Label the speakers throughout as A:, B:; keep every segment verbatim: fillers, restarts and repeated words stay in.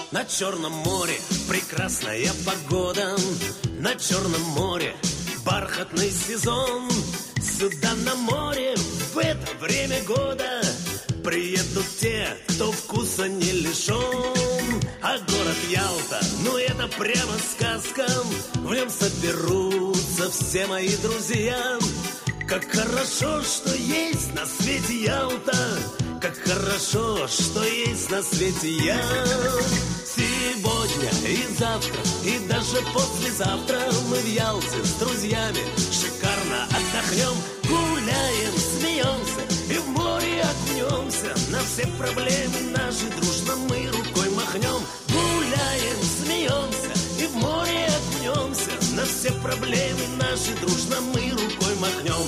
A: На Черном море прекрасная погода, на Черном море бархатный сезон. Сюда на море в это время года приедут те, кто вкуса не лишен. А город Ялта, ну это прямо сказка, в нем соберутся все мои друзья. Как хорошо, что есть на свете Ялта, как хорошо, что есть на свете я. Сегодня и завтра, и даже послезавтра мы в Ялте с друзьями шикарно отдохнем. Гуляем, смеемся и в море окунемся. На все проблемы наши дружно мы рукой махнем. Гуляем, смеемся и в море окунемся. На все проблемы наши дружно мы рукой махнем.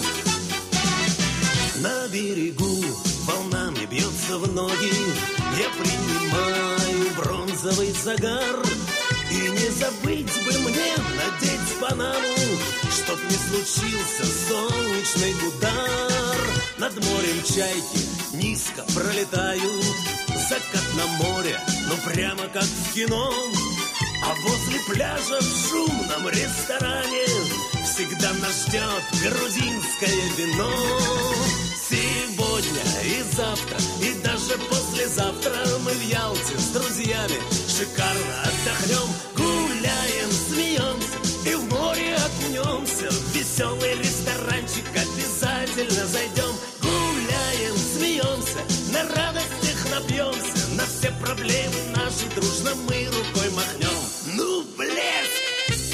A: На берегу волнами бьется в ноги, я принимаю бронзовый загар. И не забыть бы мне надеть панаму, чтоб не случился солнечный удар. Над морем чайки низко пролетают, закат на море, ну прямо как в кино. А возле пляжа в шумном ресторане всегда нас ждет грузинское вино. Сегодня и завтра, и даже послезавтра мы в Ялте с друзьями шикарно отдохнем. Гуляем, смеемся и в море окунемся. В веселый ресторанчик обязательно зайдем. Гуляем, смеемся, на радостях напьемся. На все проблемы наши дружно мы рукой махнем. Ну, блеск!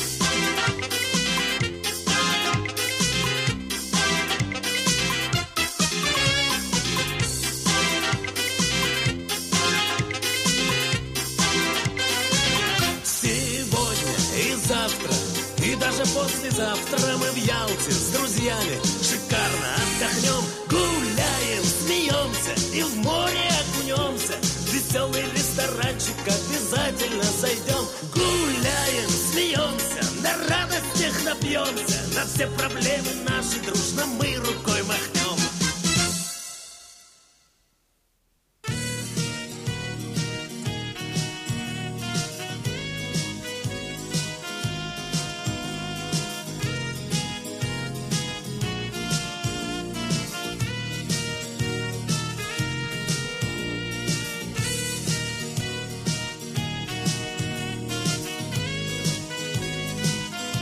A: Завтра и даже послезавтра мы в Ялте с друзьями шикарно отдохнем. Гуляем, смеемся и в море окунемся. В веселый ресторанчик обязательно зайдем. Гуляем, смеемся, на радостях напьемся. На все проблемы наши дружно мы рукой махнем.